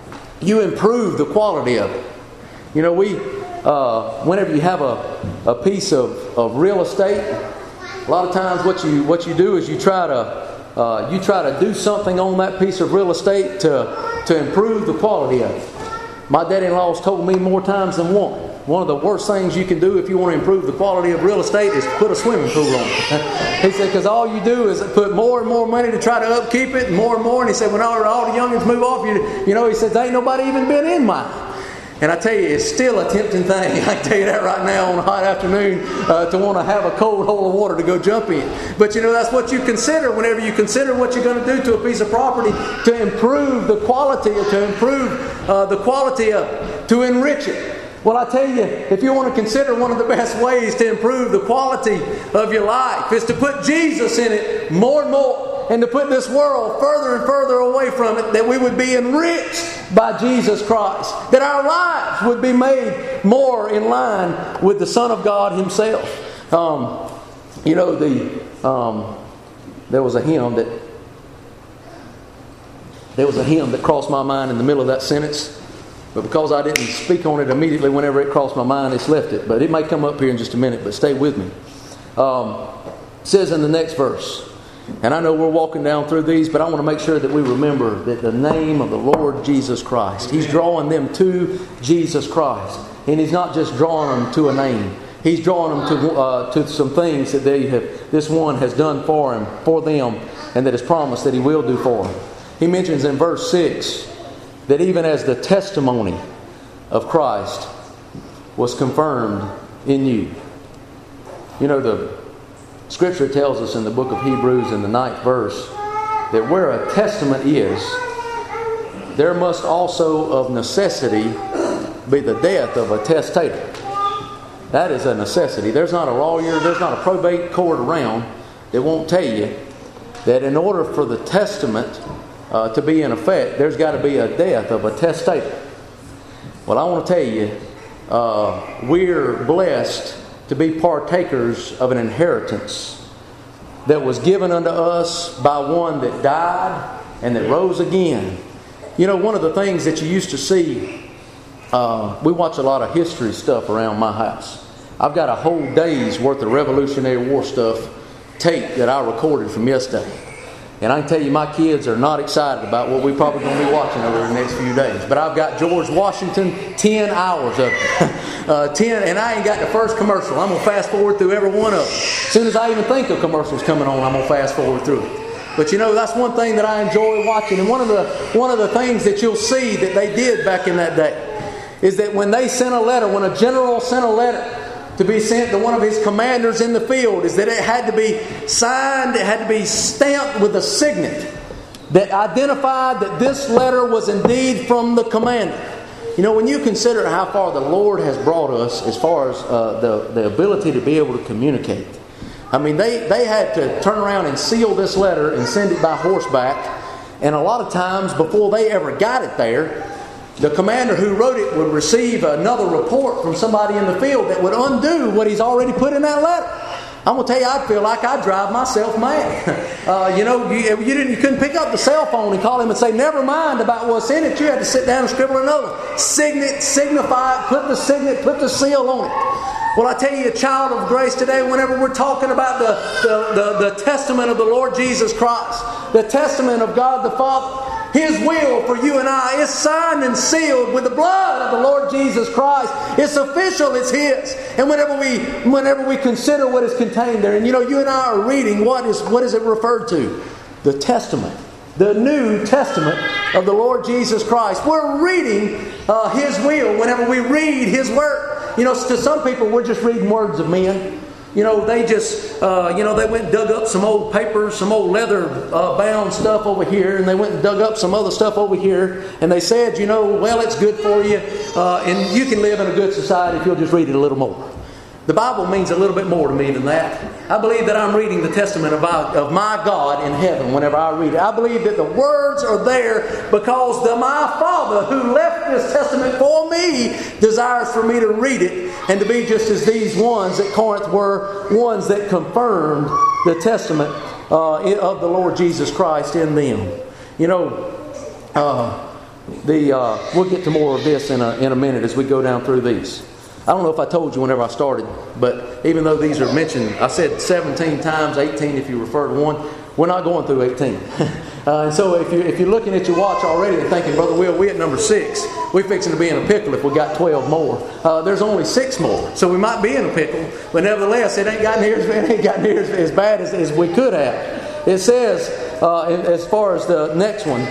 you improve the quality of it. You know, we, uh, whenever you have a, a piece of, of real estate, a lot of times what you what you do is you try to uh, you try to do something on that piece of real estate to to improve the quality of it. My daddy-in-law has told me more times than one. One of the worst things you can do if you want to improve the quality of real estate is put a swimming pool on it. He said, because all you do is put more and more money to try to upkeep it, and more and more. And he said, when all, all the youngins move off, you you know, he says, ain't nobody even been in mine. And I tell you, it's still a tempting thing. I can tell you that right now on a hot afternoon uh, to want to have a cold hole of water to go jump in. But you know, that's what you consider whenever you consider what you're going to do to a piece of property to improve the quality, to improve uh, the quality of it, to enrich it. Well, I tell you, if you want to consider one of the best ways to improve the quality of your life is to put Jesus in it more and more. And to put this world further and further away from it, that we would be enriched by Jesus Christ. That our lives would be made more in line with the Son of God Himself. Um, you know, the um, there was a hymn that there was a hymn that crossed my mind in the middle of that sentence. But because I didn't speak on it immediately whenever it crossed my mind, it's left it. But it may come up here in just a minute, but stay with me. Um, it says in the next verse, and I know we're walking down through these, but I want to make sure that we remember that the name of the Lord Jesus Christ, He's drawing them to Jesus Christ. And He's not just drawing them to a name. He's drawing them to uh, to some things that they have. This one has done for him, for them, and that has promised that He will do for them. He mentions in verse six that even as the testimony of Christ was confirmed in you. You know, the Scripture tells us in the book of Hebrews in the ninth verse that where a testament is, there must also of necessity be the death of a testator. That is a necessity. There's not a lawyer, there's not a probate court around that won't tell you that in order for the testament uh, to be in effect, there's got to be a death of a testator. Well, I want to tell you, uh, we're blessed to be partakers of an inheritance that was given unto us by one that died and that rose again. You know, one of the things that you used to see, uh, we watch a lot of history stuff around my house. I've got a whole day's worth of Revolutionary War stuff tape that I recorded from yesterday. And I can tell you my kids are not excited about what we're probably going to be watching over the next few days. But I've got George Washington, ten hours of it. uh, ten, and I ain't got the first commercial. I'm going to fast forward through every one of them. As soon as I even think of commercials coming on, I'm going to fast forward through it. But you know, that's one thing that I enjoy watching. And one of the one of the things that you'll see that they did back in that day is that when they sent a letter, when a general sent a letter to be sent to one of his commanders in the field, is that it had to be signed, it had to be stamped with a signet that identified that this letter was indeed from the commander. You know, when you consider how far the Lord has brought us as far as uh, the, the ability to be able to communicate. I mean, they, they had to turn around and seal this letter and send it by horseback. And a lot of times before they ever got it there, the commander who wrote it would receive another report from somebody in the field that would undo what he's already put in that letter. I'm going to tell you, I'd feel like I'd drive myself mad. uh, you know, you, you, didn't, you couldn't pick up the cell phone and call him and say, never mind about what's in it. You had to sit down and scribble another. Signet, signify it, put the signet, put the seal on it. Well, I tell you, a child of grace today, whenever we're talking about the, the, the, the testament of the Lord Jesus Christ, the testament of God the Father, His will for you and I is signed and sealed with the blood of the Lord Jesus Christ. It's official, it's His. And whenever we whenever we consider what is contained there, and you know, you and I are reading, what is what is it referred to? The Testament. The New Testament of the Lord Jesus Christ. We're reading uh, His will whenever we read His Word. You know, to some people, we're just reading words of men. You know, they just, uh, you know, they went and dug up some old papers, some old leather uh, bound stuff over here, and they went and dug up some other stuff over here, and they said, you know, well, it's good for you, uh, and you can live in a good society if you'll just read it a little more. The Bible means a little bit more to me than that. I believe that I'm reading the testament of, of my God in heaven whenever I read it. I believe that the words are there because the, my Father who left this testament for me desires for me to read it and to be just as these ones at Corinth were, ones that confirmed the testament uh, of the Lord Jesus Christ in them. You know, uh, the uh, we'll get to more of this in a, in a minute as we go down through these. I don't know if I told you whenever I started, but even though these are mentioned, I said seventeen times, eighteen if you refer to one, we're not going through eighteen. uh, and so if, you, if you're looking at your watch already and thinking, Brother Will, we're at number six, we're fixing to be in a pickle if we got twelve more. Uh, there's only six more, so we might be in a pickle, but nevertheless, it ain't gotten near, it ain't gotten near as, as bad as, as we could have. It says, uh, as far as the next one,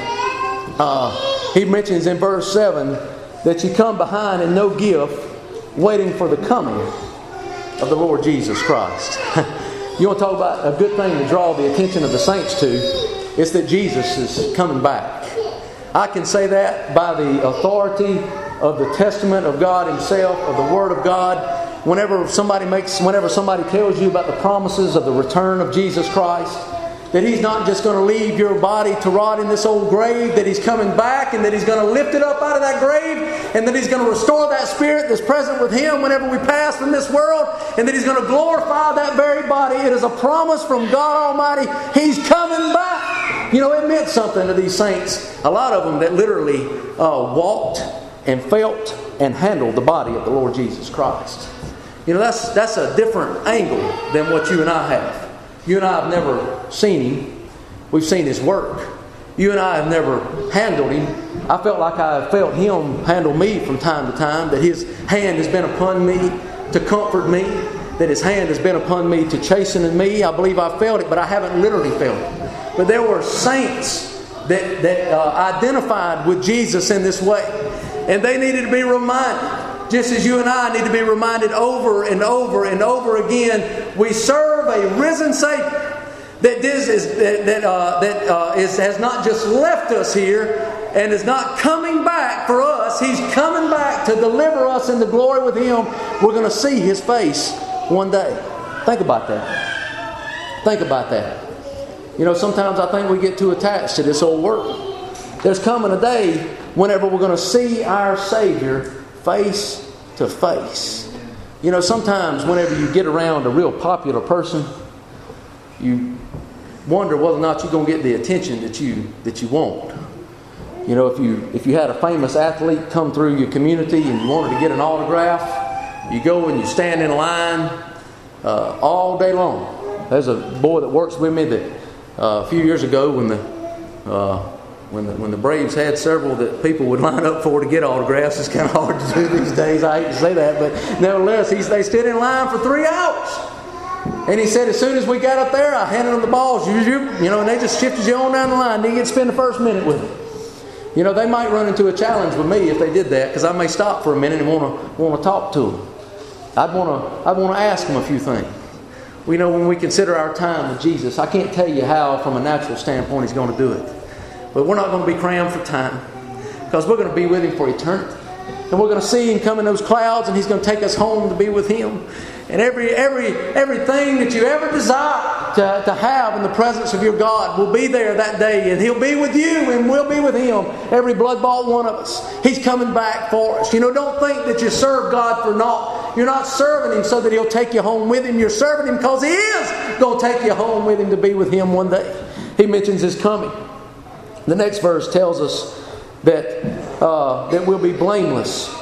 uh, he mentions in verse seven that you come behind in no gift, waiting for the coming of the Lord Jesus Christ. You want to talk about a good thing to draw the attention of the saints to? It's that Jesus is coming back. I can say that by the authority of the testament of God Himself, of the Word of God. Whenever somebody makes, whenever somebody tells you about the promises of the return of Jesus Christ, that He's not just going to leave your body to rot in this old grave, that He's coming back and that He's going to lift it up out of that grave, and that He's going to restore that spirit that's present with Him whenever we pass from this world, and that He's going to glorify that very body. It is a promise from God Almighty. He's coming back. You know, it meant something to these saints. A lot of them that literally uh, walked and felt and handled the body of the Lord Jesus Christ. You know, that's that's a different angle than what you and I have. You and I have never seen Him. We've seen His work. You and I have never handled Him. I felt like I have felt Him handle me from time to time, that His hand has been upon me to comfort me, that His hand has been upon me to chasten me. I believe I felt it, but I haven't literally felt it. But there were saints that, that uh, identified with Jesus in this way. And they needed to be reminded, just as you and I need to be reminded over and over and over again, we serve a risen Savior that this is that that, uh, that uh, is, has not just left us here and is not coming back for us. He's coming back to deliver us into glory with Him. We're going to see His face one day. Think about that. Think about that. You know, sometimes I think we get too attached to this old world. There's coming a day whenever we're going to see our Savior face to face. You know, sometimes whenever you get around a real popular person, you wonder whether or not you're going to get the attention that you that you want. You know, if you if you had a famous athlete come through your community and you wanted to get an autograph, you go and you stand in line uh, all day long. There's a boy that works with me that uh, a few years ago when the uh, when the when the Braves had several that people would line up for to get autographs. It's kind of hard to do these days. I hate to say that, but nevertheless, he's, they stood in line for three hours. And he said, as soon as we got up there, I handed them the balls. You, you, you know, and they just shifted you on down the line. Didn't get to spend the first minute with them. You know, they might run into a challenge with me if they did that, because I may stop for a minute and want to want to talk to them. I'd want to I'd want to ask them a few things. We know when we consider our time with Jesus, I can't tell you how, from a natural standpoint, He's going to do it. But we're not going to be crammed for time, because we're going to be with Him for eternity. And we're going to see Him come in those clouds, and He's going to take us home to be with Him. And every every everything that you ever desire to, to have in the presence of your God will be there that day. And He'll be with you, and we'll be with Him. Every blood-bought one of us. He's coming back for us. You know, don't think that you serve God for naught. You're not serving Him so that He'll take you home with Him. You're serving Him because He is going to take you home with Him to be with Him one day. He mentions His coming. The next verse tells us that uh, that we'll be blameless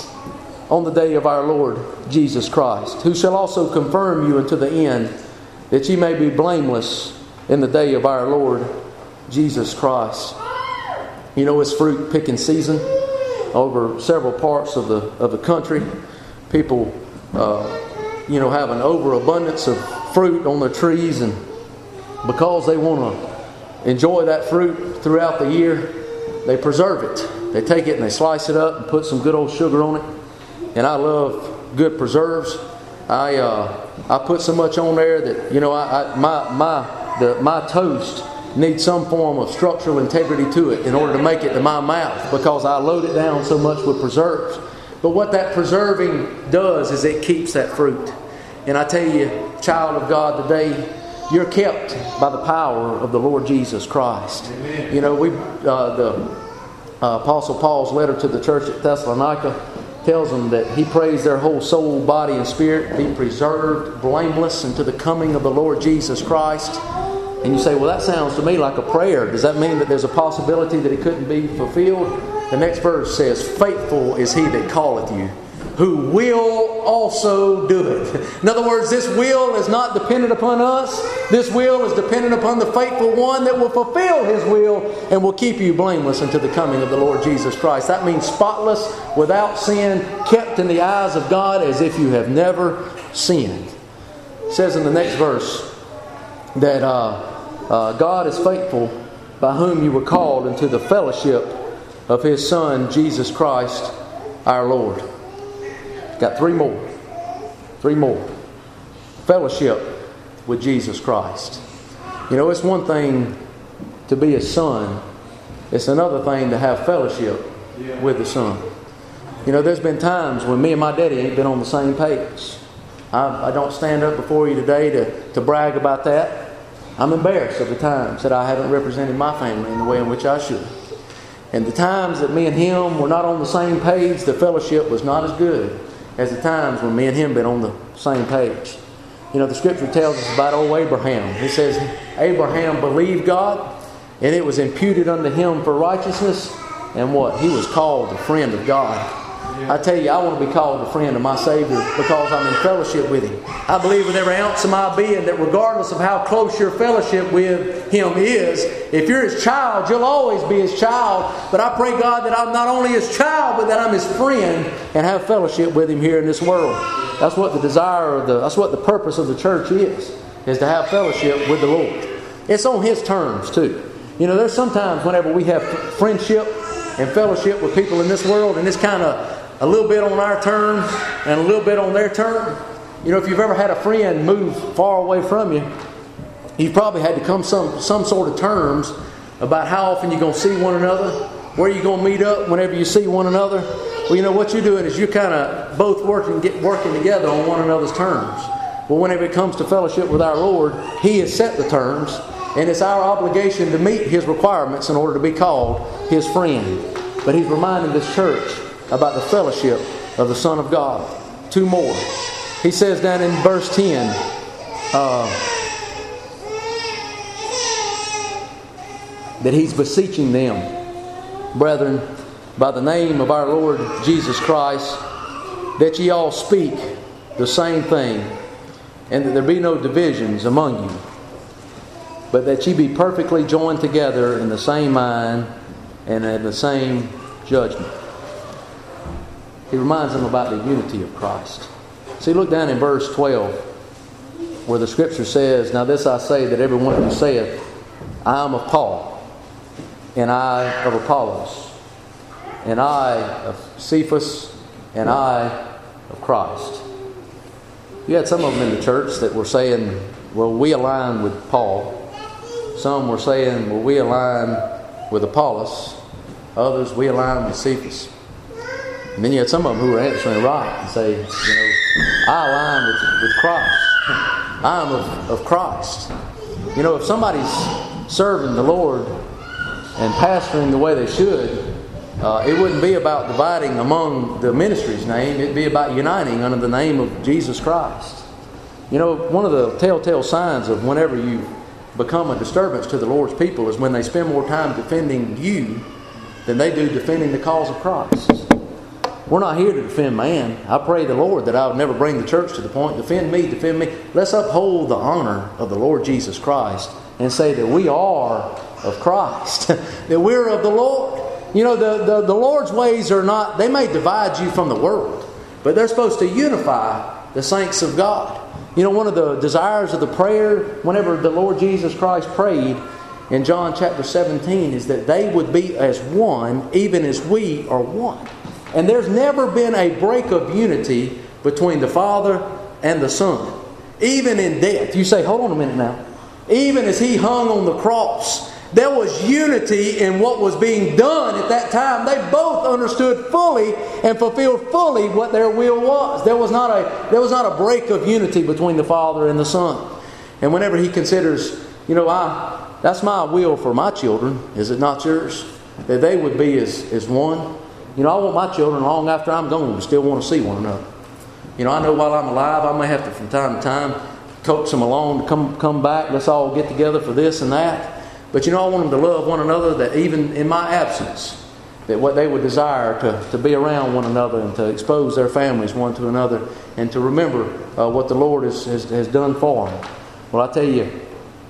on the day of our Lord Jesus Christ, who shall also confirm you unto the end, that ye may be blameless in the day of our Lord Jesus Christ. You know, it's fruit picking season over several parts of the of the country. People, uh, you know, have an overabundance of fruit on their trees, and because they want to enjoy that fruit throughout the year, they preserve it. They take it and they slice it up and put some good old sugar on it. And I love good preserves. I uh, I put so much on there that, you know, I, I my my the my toast needs some form of structural integrity to it in order to make it to my mouth, because I load it down so much with preserves. But what that preserving does is it keeps that fruit. And I tell you, child of God, today you're kept by the power of the Lord Jesus Christ. Amen. You know, we uh, the uh, Apostle Paul's letter to the church at Thessalonica tells them that he prays their whole soul, body, and spirit be preserved blameless unto the coming of the Lord Jesus Christ. And you say, well, that sounds to me like a prayer. Does that mean that there's a possibility that it couldn't be fulfilled? The next verse says, faithful is He that calleth you, who will also do it. In other words, this will is not dependent upon us. This will is dependent upon the faithful one that will fulfill His will and will keep you blameless until the coming of the Lord Jesus Christ. That means spotless, without sin, kept in the eyes of God as if you have never sinned. It says in the next verse that uh, uh, God is faithful, by whom you were called into the fellowship of His Son, Jesus Christ, our Lord. Got three more. Three more. Fellowship with Jesus Christ. You know, it's one thing to be a son. It's another thing to have fellowship with the Son. You know, there's been times when me and my daddy ain't been on the same page. I, I don't stand up before you today to, to brag about that. I'm embarrassed of the times that I haven't represented my family in the way in which I should. And the times that me and him were not on the same page, the fellowship was not as good as the times when me and him been on the same page. You know, the Scripture tells us about old Abraham. It says, Abraham believed God, and it was imputed unto him for righteousness, And what? He was called the friend of God. I tell you, I want to be called a friend of my Savior because I'm in fellowship with Him. I believe with every ounce of my being that regardless of how close your fellowship with Him is, if you're His child, you'll always be His child. But I pray, God, that I'm not only His child, but that I'm His friend and have fellowship with Him here in this world. That's what the desire of the, that's what the purpose of the church is, is to have fellowship with the Lord. It's on His terms too. You know, there's sometimes whenever we have friendship and fellowship with people in this world, and it's kind of a little bit on our terms and a little bit on their term. You know, if you've ever had a friend move far away from you, you've probably had to come some some sort of terms about how often you're going to see one another, where you're going to meet up whenever you see one another. Well, you know, what you're doing is you're kind of both working get, working together on one another's terms. Well, whenever it comes to fellowship with our Lord, He has set the terms, and it's our obligation to meet His requirements in order to be called His friend. But He's reminding this church about the fellowship of the Son of God. Two more. He says down in verse ten, uh, that He's beseeching them, brethren, by the name of our Lord Jesus Christ, that ye all speak the same thing, and that there be no divisions among you, but that ye be perfectly joined together in the same mind and in the same judgment. He reminds them about the unity of Christ. See, look down in verse twelve, where the Scripture says, Now this I say, that every one of you saith, I am of Paul, and I of Apollos, and I of Cephas, and I of Christ. You had some of them in the church that were saying, well, we align with Paul. Some were saying, well, we align with Apollos. Others, we align with Cephas. And then you had some of them who were answering right and say, you know, I align with, with Christ. I am of, of Christ. You know, if somebody's serving the Lord and pastoring the way they should, uh, it wouldn't be about dividing among the ministry's name. It'd be about uniting under the name of Jesus Christ. You know, one of the telltale signs of whenever you become a disturbance to the Lord's people is when they spend more time defending you than they do defending the cause of Christ. We're not here to defend man. I pray the Lord that I would never bring the church to the point, defend me, defend me. Let's uphold the honor of the Lord Jesus Christ and say that we are of Christ, that we're of the Lord. You know, the, the, the Lord's ways are not, they may divide you from the world, but they're supposed to unify the saints of God. You know, one of the desires of the prayer, whenever the Lord Jesus Christ prayed in John chapter seventeen, is that they would be as one, even as we are one. And there's never been a break of unity between the Father and the Son. Even in death. You say, hold on a minute now. Even as He hung on the cross, there was unity in what was being done at that time. They both understood fully and fulfilled fully what their will was. There was not a, there was not a break of unity between the Father and the Son. And whenever He considers, you know, I, that's my will for my children, is it not yours? That they would be as, as one. You know, I want my children, long after I'm gone, to still want to see one another. You know, I know while I'm alive, I may have to, from time to time, coax them along to come come back. Let's all get together for this and that. But, you know, I want them to love one another, that even in my absence, that what they would desire to, to be around one another and to expose their families one to another and to remember uh, what the Lord has, has, has done for them. Well, I tell you,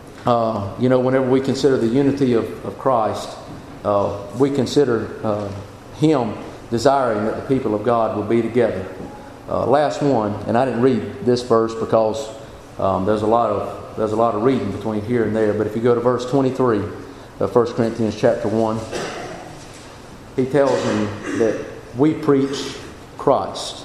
uh, you know, whenever we consider the unity of, of Christ, uh, we consider uh, Him desiring that the people of God will be together. Uh, last one, and I didn't read this verse because um, there's a lot of there's a lot of reading between here and there. But if you go to verse twenty-three of First Corinthians chapter one, he tells them that we preach Christ.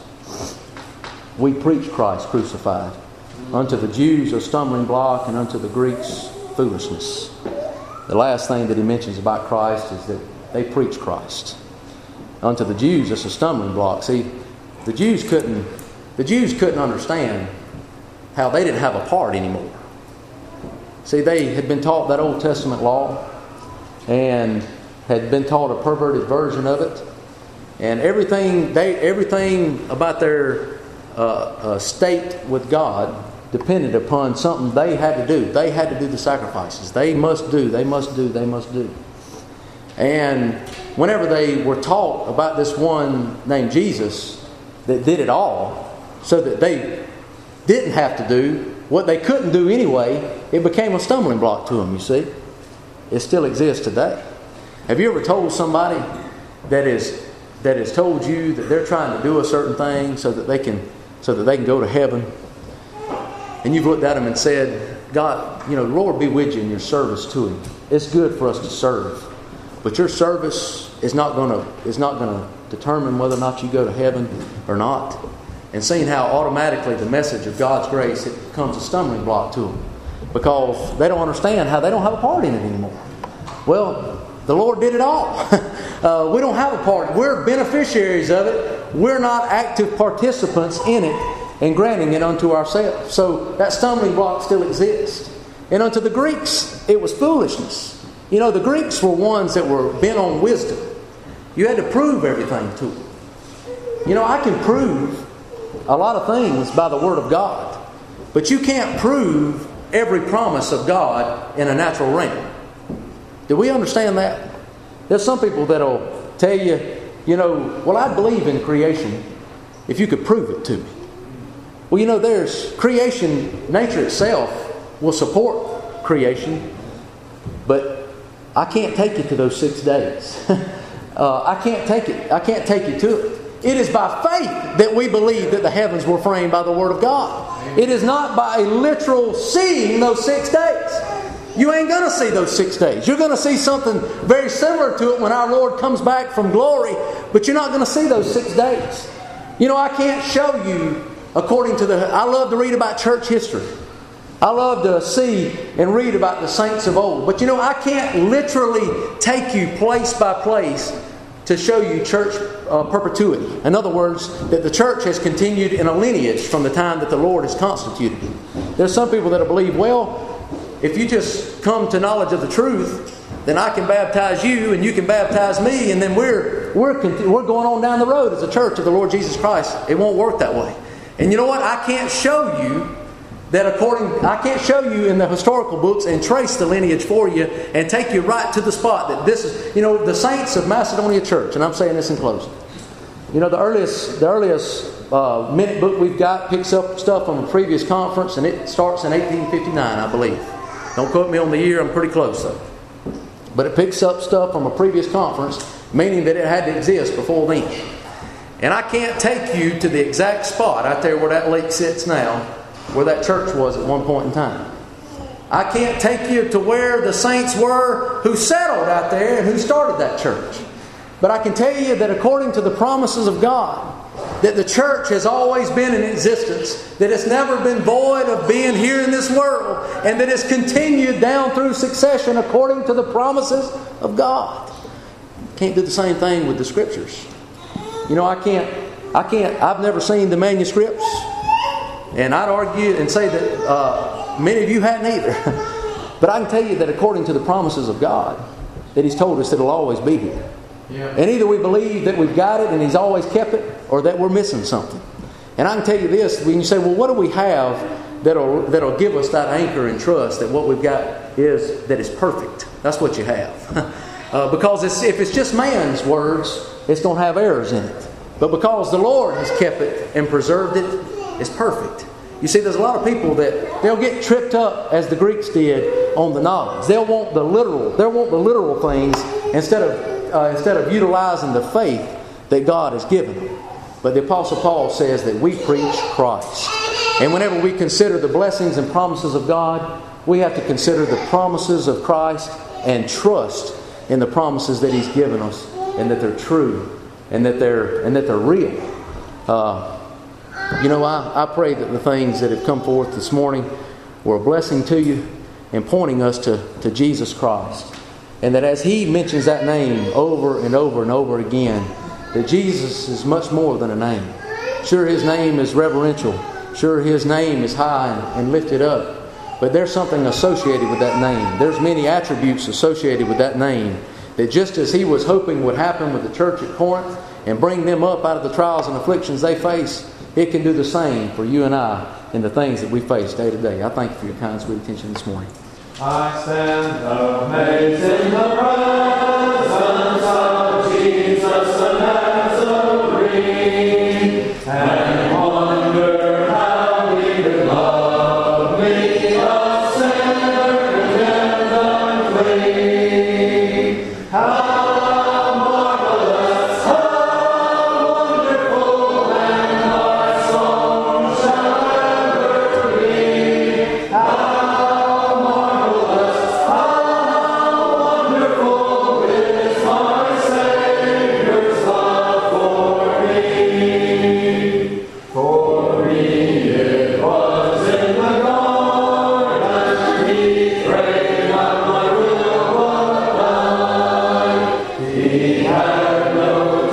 We preach Christ crucified. Unto the Jews a stumbling block, and unto the Greeks foolishness. The last thing that he mentions about Christ is that they preach Christ. Unto the Jews it's a stumbling block. See, the Jews couldn't the Jews couldn't understand how they didn't have a part anymore. See, they had been taught that Old Testament law and had been taught a perverted version of it, and everything they everything about their uh, uh, state with God depended upon something they had to do. They had to do the sacrifices. They must do. They must do. They must do. And whenever they were taught about this one named Jesus that did it all, so that they didn't have to do what they couldn't do anyway, it became a stumbling block to them, you see. It still exists today. Have you ever told somebody that is that has told you that they're trying to do a certain thing so that they can so that they can go to heaven, and you've looked at them and said, God, you know, Lord be with you in your service to Him. It's good for us to serve, but your service is not going to is not going to determine whether or not you go to heaven or not. And seeing how automatically the message of God's grace, it becomes a stumbling block to them, because they don't understand how they don't have a part in it anymore. Well, the Lord did it all. uh, we don't have a part. We're beneficiaries of it. We're not active participants in it and granting it unto ourselves. So that stumbling block still exists. And unto the Greeks, it was foolishness. You know, the Greeks were ones that were bent on wisdom. You had to prove everything to them. You know, I can prove a lot of things by the Word of God, but you can't prove every promise of God in a natural realm. Do we understand that? There's some people that'll tell you, you know, well, I believe in creation if you could prove it to me. Well, you know, there's creation, nature itself will support creation, but I can't take you to those six days. uh, I can't take it. I can't take you to it. It is by faith that we believe that the heavens were framed by the Word of God. It is not by a literal seeing those six days. You ain't going to see those six days. You're going to see something very similar to it when our Lord comes back from glory, but you're not going to see those six days. You know, I can't show you according to the... I love to read about church history. I love to see and read about the saints of old. But you know, I can't literally take you place by place to show you church uh, perpetuity. In other words, that the church has continued in a lineage from the time that the Lord has constituted it. There's some people that believe, well, if you just come to knowledge of the truth, then I can baptize you and you can baptize me, and then we're we're we're going on down the road as a church of the Lord Jesus Christ. It won't work that way. And you know what? I can't show you that according I can't show you in the historical books and trace the lineage for you and take you right to the spot that this is, you know, the saints of Macedonia Church. And I'm saying this in closing. You know, the earliest the earliest uh, minute book we've got picks up stuff from a previous conference, and it starts in eighteen fifty-nine, I believe. Don't quote me on the year, I'm pretty close though. But it picks up stuff from a previous conference, meaning that it had to exist before then. And I can't take you to the exact spot out there where that lake sits now, where that church was at one point in time. I can't take you to where the saints were who settled out there and who started that church. But I can tell you that according to the promises of God, that the church has always been in existence, that it's never been void of being here in this world, and that it's continued down through succession according to the promises of God. Can't do the same thing with the Scriptures. You know, I can't, I can't, I've never seen the manuscripts, and I'd argue and say that uh, many of you hadn't either. But I can tell you that according to the promises of God, that He's told us that it'll always be here. Yeah. And either we believe that we've got it and He's always kept it, or that we're missing something. And I can tell you this, when you say, well, what do we have that'll, that'll give us that anchor and trust that what we've got is that it's perfect? That's what you have. uh, because it's, if it's just man's words, it's going to have errors in it. But because the Lord has kept it and preserved it, it's perfect. You see, there's a lot of people that they'll get tripped up, as the Greeks did, on the knowledge. They'll want the literal. They'll want the literal things instead of uh, instead of utilizing the faith that God has given them. But the Apostle Paul says that we preach Christ. And whenever we consider the blessings and promises of God, we have to consider the promises of Christ and trust in the promises that He's given us, and that they're true, and that they're and that they're real. Uh, you know, I, I pray that the things that have come forth this morning were a blessing to you and pointing us to, to Jesus Christ. And that as He mentions that name over and over and over again, that Jesus is much more than a name. Sure, His name is reverential. Sure, His name is high and, and lifted up. But there's something associated with that name. There's many attributes associated with that name that just as He was hoping would happen with the church at Corinth and bring them up out of the trials and afflictions they face, it can do the same for you and I in the things that we face day to day. I thank you for your kind, sweet attention this morning. I stand amazed in the presence had no